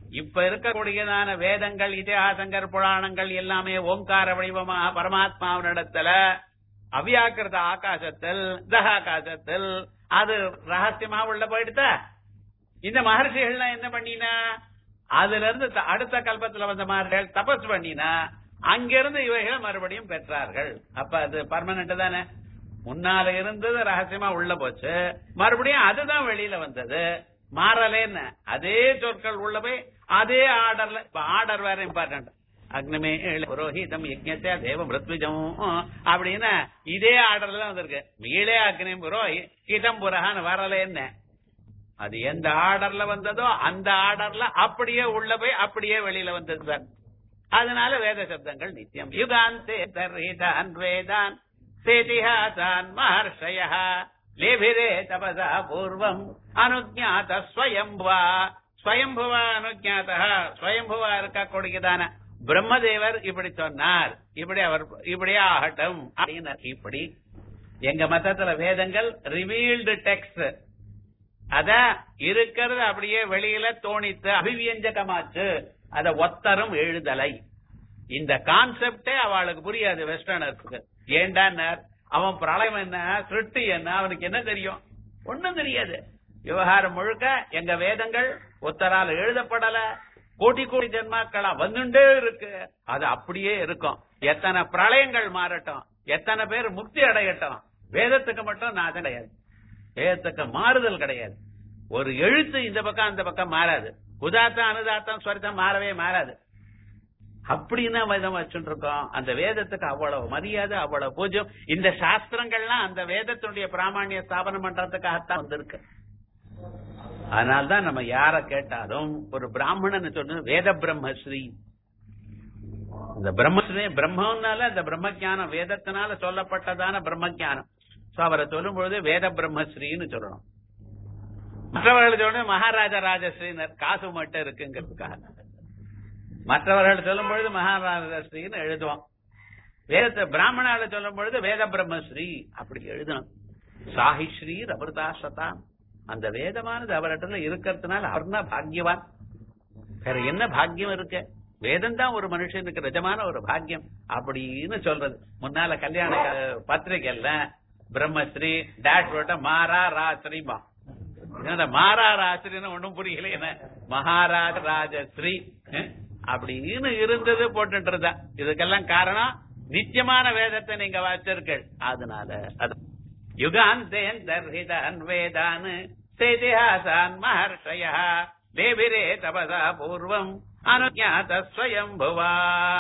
இப்ப இருக்கக்கூடியதான வேதங்கள், இதிகாசங்கள், புராணங்கள் எல்லாமே ஓங்கார வடிவமாக பரமாத்மாவினிடத்துல அவ்யாக்கிருத ஆகாசத்தில் தகாகாசத்தில் அது ரகசியமா உள்ள போயிடுத்த. இந்த மகர்ஷிகள்லாம் என்ன பண்ணினா, அதுல இருந்து அடுத்த கல்பத்துல வந்த மகர்ஷிகள் தபஸ் பண்ணினா அங்கிருந்து இவைகளை மறுபடியும் பெற்றார்கள். அப்ப அது பர்மனன்ட் தானே. முன்னால இருந்தது ரகசியமா உள்ள போச்சு, மறுபடியும் அதுதான் வெளியில வந்தது. மாறலேன்னு அதே சொற்கள் உள்ள போய் அதே ஆர்டர்ல. இப்ப ஆர்டர் வேற இம்பார்ட்டன்ட். அக்னிமே புரோஹிதம் யஜ்ஞத்யா தேவ மிருத்விஜம் அப்படின்னு இதே ஆர்டர்ல தான் வந்திருக்கு. மீளே அக்னி புரோஹிதம் புரஹான்னு வரலேன்னு அது எந்த ஆர்டர்ல வந்ததோ அந்த ஆர்டர்ல அப்படியே உள்ள போய் அப்படியே வெளியில வந்தது சார். அதனால வேத சப்தங்கள் நித்தியம். யுகாந்தே தர்ஹிதான் வேதான் சேதிஹாசான் மஹர்ஷயः லேபிரே தபசா பூர்வம் அனுஜ்ஞாத ஸ்வயம்புவா. ஸ்வயம்புவா அனுஜ்ஞாத ஸ்வயம்புவா இருக்கக்கூடியதான பிரம்மதேவர் இப்படி சொன்னார், இப்படி அவர் இப்படியே ஆகட்டும் அப்படின்னு. இப்படி எங்க மதத்துல வேதங்கள் ரிவீல்டு டெக்ஸ்ட், அத இருக்கிறது அப்படியே வெளியில தோணித்து அபிவியஞ்சகமாச்சு. அத ஒத்தரும் எழுதலை. இந்த கான்செப்டே அவளுக்கு புரியாது வெஸ்டர்னருக்கு. ஏண்டான்னார், அவன் பிரளயம் என்ன சிருஷ்டி என்ன அவனுக்கு என்ன தெரியும்? ஒண்ணும் தெரியாது. விவகாரம் முழுக்க எங்க வேதங்கள் ஒத்தரால் எழுதப்படல, கோடி கோடி ஜென்மாக்களா வந்துட்டே இருக்கு. அது அப்படியே இருக்கும். எத்தனை பிரளயங்கள் மாறட்டும், எத்தனை பேர் முக்தி அடையட்டும், வேதத்துக்கு மட்டும் நான் கிடையாது. வேதத்துக்கு மாறுதல் கிடையாது. ஒரு எழுத்து இந்த பக்கம் அந்த பக்கம் மாறாது. உதாத்தம் அனுதாத்தம் ஸ்வரித்தம் மாறவே மாறாது. அப்படின்னா வேதம் வச்சுட்டு இருக்கோம். அந்த வேதத்துக்கு அவ்வளவு மரியாதை, அவ்வளவு பூஜ்யம். இந்த சாஸ்திரங்கள்லாம் அந்த வேதத்தினுடைய பிராமணிய ஸ்தாபனம் பண்றதுக்காகத்தான் வந்திருக்கு. அதனால்தான் நம்ம யார கேட்டாலும் ஒரு பிராமணன் சொன்ன வேத பிரம்மஸ்ரீ. இந்த பிரம்மஸ்ரீ பிரம்மனால அந்த பிரம்ம ஜானம் வேதத்தினால சொல்லப்பட்டதான பிரம்ம ஜானம். அவரை சொல்லும் பொழுது வேத பிரம்மஸ்ரீன்னு சொல்லணும். மற்றவர்கள் சொல்ல மகாராஜா ராஜஸ்ரீனர் காசு மட்டும் இருக்குங்கிறதுக்காக. மற்றவர்கள் சொல்லும் பொழுது மகாராஜஸ்ரீன்னு எழுதுவோம். வேதத்தை பிராமணால சொல்லும் பொழுது வேத பிரம்மஸ்ரீ அப்படி எழுதணும். சாஹிஸ்ரீ அமிர்தாசதா. அந்த வேதமானது அவரிடத்துல இருக்கிறதுனால அவர் தான் பாக்யவான். வேற என்ன பாக்கியம் இருக்கு? வேதம் தான் ஒரு மனுஷனுக்கு நிஜமான ஒரு பாக்கியம் அப்படின்னு சொல்றது. முன்னால கல்யாண பத்திரிகைல பிரம்மஸ்ரீ டேஷ் போட்ட மாரா ராஸ்ரீமா. மாரா ராஸ்ரீன்னு ஒண்ணும் புரியல. என்ன மகாராஜ ராஜஸ்ரீ அப்படின்னு இருந்தது போட்டுட்டு இருந்தா. இதுக்கெல்லாம் காரணம் நித்தியமான வேதத்தை நீங்க வாசிச்சிருக்கள். அதனால அது யுகாந்தேன் தர்ஹிதான் வேதான் சேதிஹாசான் மஹர்ஷயः லேபிரே தபசா பூர்வம் அனுஜ்ஞாத ஸ்வயம்புவா.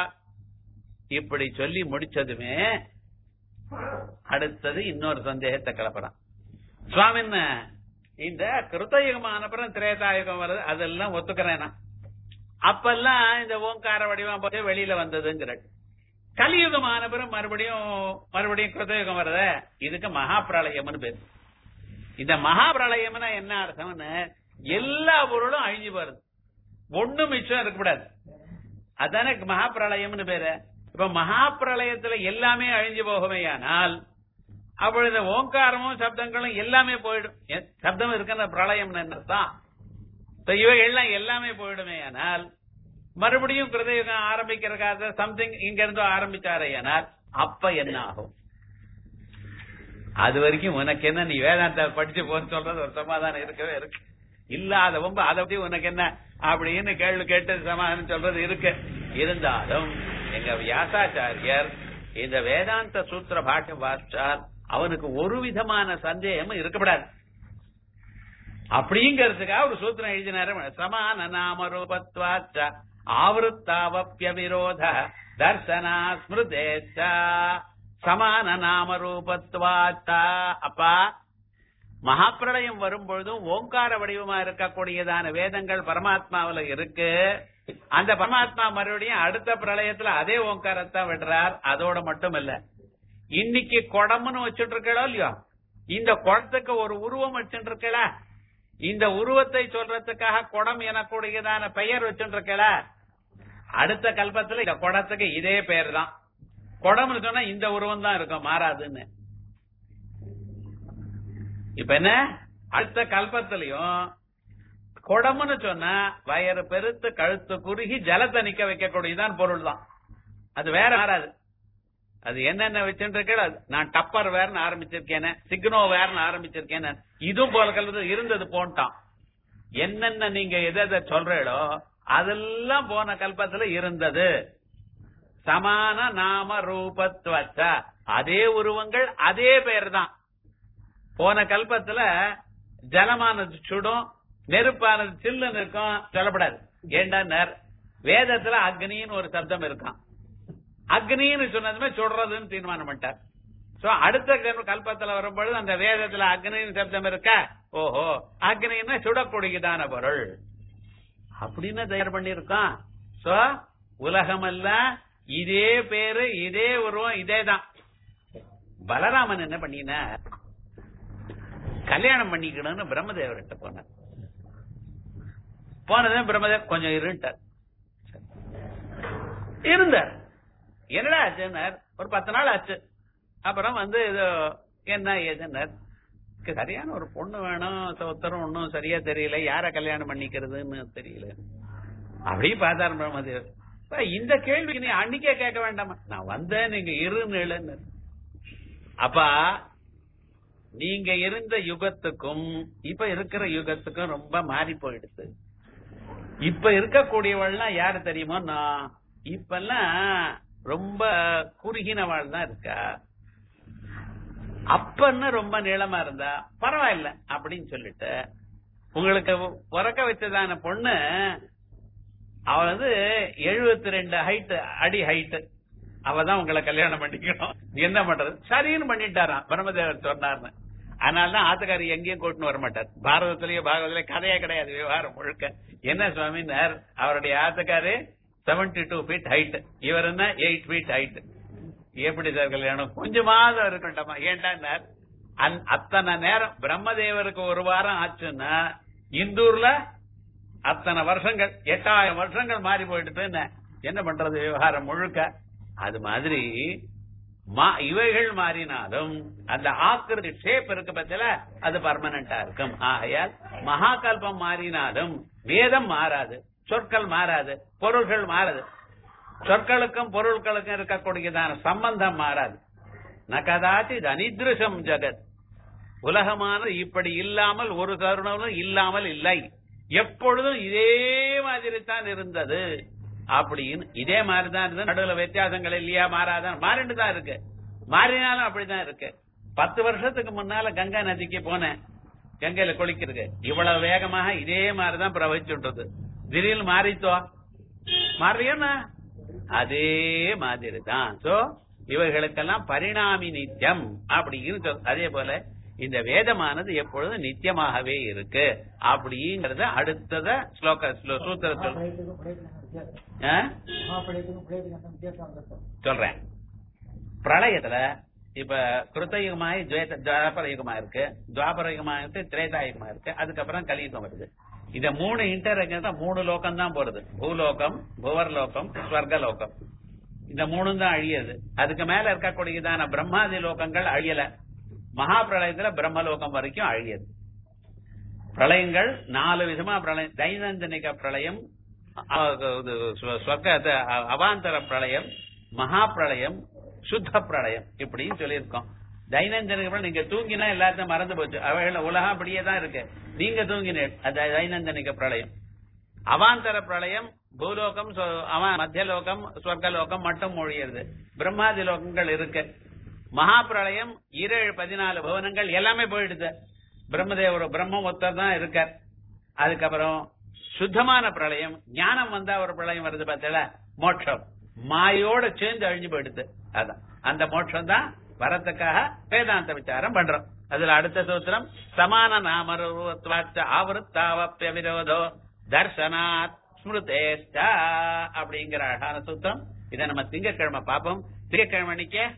இப்படி சொல்லி முடிச்சதுமே அடுத்தது இன்னொரு சந்தேகத்தை கிளப்பறான். சுவாமின்னு இந்த கிருத்தயுகமான அப்புறம் திரேதாயுகம் வருது, அதெல்லாம் ஒத்துக்கிறேன். அப்பெல்லாம் இந்த ஓங்கார வடிவம் போது வெளியில வந்ததுங்கிற. கலியுகமான பிறகு மறுபடியும் மறுபடியும் கிருத்தயுகம் வருத. இதுக்கு மகா பிரளயம்னு பேரு. இந்த மகா பிரளயம்னா என்ன அர்த்தம்னு, எல்லா பொருளும் அழிஞ்சு போறது, ஒண்ணும் மிச்சம் இருக்கக்கூடாது. அதானே மகா பிரளயம்னு பேரு. இப்ப மகா பிரளயத்துல எல்லாமே அழிஞ்சு போகுமேயானால் அப்பொழுது ஓங்காரமும் சப்தங்களும் எல்லாமே போயிடும். சப்தம் இருக்க பிரளயம் தான். இவைகள்லாம் எல்லாமே போயிடுமே. ஆனால் மறுபடியும் கிருதயுகம் ஆரம்பிக்கிறதுக்காக சம்திங் இங்க இருந்தோ ஆரம்பிச்சாரையானால் அப்ப என்ன ஆகும்? அது வரைக்கும் உனக்கு என்ன, நீ வேதாந்த படிச்சு போன்னு சொல்றது ஒரு சமாதானம் இருக்கவே இருக்கு. இல்லாத ரொம்ப அதை பத்தி உனக்கு என்ன அப்படின்னு கேள்வி கேட்டு சமாதானம் சொல்றது இருக்கு. இருந்தாலும் எங்க வியாசாச்சாரியர் இந்த வேதாந்த சூத்திர பாஷ்யம் வாசிச்சால் அவனுக்கு ஒரு விதமான சந்தேகமும் இருக்கப்படாது. அப்படிங்கிறதுக்காக ஒரு சூத்திரம் எழுதினாரு. சமான நாம ரூபத்வாச்ச ஆவருத்தாவப்ய விரோத தர்சனா ஸ்மிருதேச்ச சமான நாம ரூபத்வாச்சா. அப்பா, மகாப்பிரளயம் வரும் பொழுதும் ஓங்கார வடிவமா இருக்கக்கூடியதான வேதங்கள் பரமாத்மாவில இருக்கு. அந்த பரமாத்மா மறுபடியும் அடுத்த பிரளயத்துல அதே ஓங்காரத்தான் விடுறார். அதோட மட்டும் இல்ல, இன்னைக்கு குடம்னு வச்சுட்டு இருக்கோ இல்லையோ, இந்த குடத்துக்கு ஒரு உருவம் வச்சுட்டு இருக்கல, இந்த உருவத்தை சொல்றதுக்காக குடம் எனக்கூடியதான பெயர் வச்சுட்டு இருக்கல, அடுத்த கல்பத்துல இந்த குடத்துக்கு இதே பெயர் தான். குடம்னு சொன்னா இந்த உருவம் தான் இருக்கும், மாறாதுன்னு. இப்ப என்ன, அடுத்த கல்பத்திலையும் குடம்னு சொன்னா வயறு பெருத்து கழுத்து குறுகி ஜலத்தை நிக்க வைக்கக்கூடியதான் பொருள் தான். அது வேற மாறாது. அது என்னென்ன வச்சுருக்கேன், நான் டப்பர் வேர்னு ஆரம்பிச்சிருக்கேன், சிக்னோ வேர்னு ஆரம்பிச்சிருக்கேன், இதுவும் போல கல்வது இருந்தது போன்ட்டான். என்னென்ன நீங்க எதை எதை சொல்றீங்களோ அதெல்லாம் போன கல்பத்துல இருந்தது. சமான நாம ரூபத்துவச்ச அதே உருவங்கள் அதே பெயர் தான். போன கல்பத்துல ஜலமானது சுடும், நெருப்பானது சில்லுன்னு இருக்கும் சொல்லப்படாது. ஏண்டா வேதத்துல அக்னின்னு ஒரு சப்தம் இருக்கான். அக்னின்னு சொன்னதுமே சுடுறதுன்னு தீர்மானம் பண்ணிட்டார். சோ அடுத்த கல்பத்துல வரும்பொழுது அந்த வேதத்துல அக்னின்னு சப்தம் இருக்கா, ஓஹோ அக்னின்னா சுடக்கூடியதான பொருள் அப்படின்னு தயார் பண்ணிருக்கான். சோ உலகம் அல்ல, இதே பேரு இதே உருவம் இதே தான். பலராமன் என்ன பண்ணின, கல்யாணம் பண்ணிக்கணும்னு பிரம்மதேவர்கிட்ட போனார். போனதும் பிரம்மதேவர் கொஞ்சம் இருட்டார் இருந்தார். என்னடா ஆச்சுன்னார், ஒரு பத்து நாள் ஆச்சு. அப்புறம் வந்து இது என்ன ஏதுன்னார், சரியான ஒரு பொண்ணு வேணும், உத்தரம் ஒன்னும் சரியா தெரியல, யார கல்யாணம் பண்ணிக்கிறதுன்னு தெரியல. அப்படி பார்த்தார் பிரம்மதேவர். இந்த கேள்விக்கு நீ அன்னைக்கே கேட்க வேண்டாமா, நான் வந்தேன் நீங்க இருன்னு. அப்பா நீங்க இருந்த யுகத்துக்கும் இப்ப இருக்கிற யுகத்துக்கும் ரொம்ப மாறி போயிடுது. இப்ப இருக்கக்கூடியவள்லாம் யாரு தெரியுமோ, நான் இப்பெல்லாம் ரொம்ப குறுகினவாள் தான் இருக்கா. அப்பன்னு ரொம்ப நீளமா இருந்தா பரவாயில்ல அப்படின்னு சொல்லிட்டு உங்களுக்கு உறக்க வச்சதான பொண்ணு அவ வந்து எழுபத்தி ரெண்டு ஹைட் அடி ஹைட், அவதான் உங்களை கல்யாணம் பண்ணிக்கணும். என்ன பண்றது, சரின்னு பண்ணிட்டாராம் பிரம்மதேவர் சொன்னார்னு. அதனாலதான் ஆத்துக்காரி எங்கேயும் கூட்டின்னு வர மாட்டார். பாரதத்திலேயே பாகவத்திலேயே கதையே கிடையாது, விவகாரம் முழுக்க. என்ன சுவாமினார், அவருடைய ஆத்துக்காரு செவன்டி டூ ஃபீட் ஹைட், இவர் என்ன எயிட் ஃபீட் ஹைட். எப்படி சார் கல்யாணம், கொஞ்சமாவது இருக்கட்டமா. ஏன்டார் அத்தனை நேரம் பிரம்மதேவருக்கு ஒரு வாரம் ஆச்சுன்னா இந்தூர்ல அத்தனை வருஷங்கள் எட்டாயிரம் வருஷங்கள் மாறி போயிட்டு என்ன பண்றது விவகாரம் முழுக்க. அது மாதிரி இவைகள் மாறினாலும் அந்த ஆக்கிருதி ஷேப் இருக்கு பத்தில அது பர்மனண்டா இருக்கும். ஆகையால் மகாகல்பம் மாறினாலும் வேதம் மாறாது, சொற்கள் மாறாது, பொருள்கள் மாறாது. சொற்களுக்கும் பொருட்களுக்கும் இருக்கக்கூடியதான சம்பந்தம் மாறாது. நகதாச்சி அனிதிருஷம் ஜெகத், உலகமானது இப்படி இல்லாமல் ஒரு தருணமும் இல்லாமல் இல்லை, எப்பொழுதும் இதே மாதிரி தான் இருந்தது அப்படின்னு. இதே மாதிரிதான் இருந்தது, நடுவில் வித்தியாசங்கள் இல்லையா, மாறாதான், மாறிட்டு தான் இருக்கு. மாறினாலும் அப்படிதான் இருக்கு. பத்து வருஷத்துக்கு முன்னால கங்கா நதிக்கு போனேன், கங்கையில குளிக்கிறது, இவ்வளவு வேகமாக இதே மாதிரிதான் பிரவகிச்சுன்றது. திடீர்னு மாறித்தோ மாறியோன்னா அதே மாதிரி தான். சோ இவர்களுக்கெல்லாம் பரிணாமி நித்தியம் அப்படின்னு. அதே போல இந்த வேதமானது எப்பொழுதும் நித்தியமாகவே இருக்கு அப்படிங்கறத அடுத்தத ஸ்லோக சூத்திர சொல்றேன். பிரளயத்துல இப்ப கிருத்தயுகமாய் துவாபர யுகமா இருக்கு, துவாபர யுகமா இருக்கு, திரேதா யுகமா இருக்கு, அதுக்கப்புறம் கலியுகம் வருது. இந்த மூணு இன்டர் மூணு லோகம் தான் போறது. பூலோகம், புவர்லோகம், ஸ்வர்கலோகம். இந்த மூணு தான் அழியது. அதுக்கு மேல இருக்கக்கூடியதான பிரம்மாதி லோகங்கள் அழியல. மகா பிரளயத்துல பிரம்மலோகம் வரைக்கும் அழியது. பிரளயங்கள் நாலு விதமா பிரளயம்: தைனந்தனிக பிரளயம், அவாந்தர பிரளயம், மகா பிரளயம், சுத்த பிரளயம் இப்படின்னு சொல்லியிருக்கோம். தைனந்தனிக நீங்க தூங்கினா எல்லாத்தையும் மறந்து போச்சு, அவைகள் உலகம் அப்படியே தான் இருக்கு, நீங்க தூங்கினேன். அது தைனந்தனிக பிரளயம். அவாந்தர பிரளயம் பூலோகம், மத்தியலோகம், ஸ்வர்கலோகம் மட்டும் மொழியிறது. பிரம்மாதி லோகங்கள் இருக்கு. மகா பிரளயம் ஏழு பதினாலு பவனங்கள் எல்லாமே போயிடுது. பிரம்மதேவர் பிரம்மம் ஒத்தர் தான் இருக்கார். அதுக்கப்புறம் சுத்தமான பிரளயம், ஞானம் வந்தா ஒரு பிரளயம் வருது பார்த்தல, மோட்சம் மாயோட சேர்ந்து அழிஞ்சு போயிடுது. அதான் அந்த மோட்சம் தான் வரத்துக்காக வேதாந்த விசாரம் பண்றோம். அதுல அடுத்த சூத்திரம் சமான நாமருவத்வாச்ச ஆவருத்தாவப்ய விரோதோ தர்சனாத் ஸ்மிருதேஷ்டா அப்படிங்கிற அழகான சூத்திரம். இதை நம்ம திங்கட்கிழமை பார்ப்போம். திங்கட்கிழமை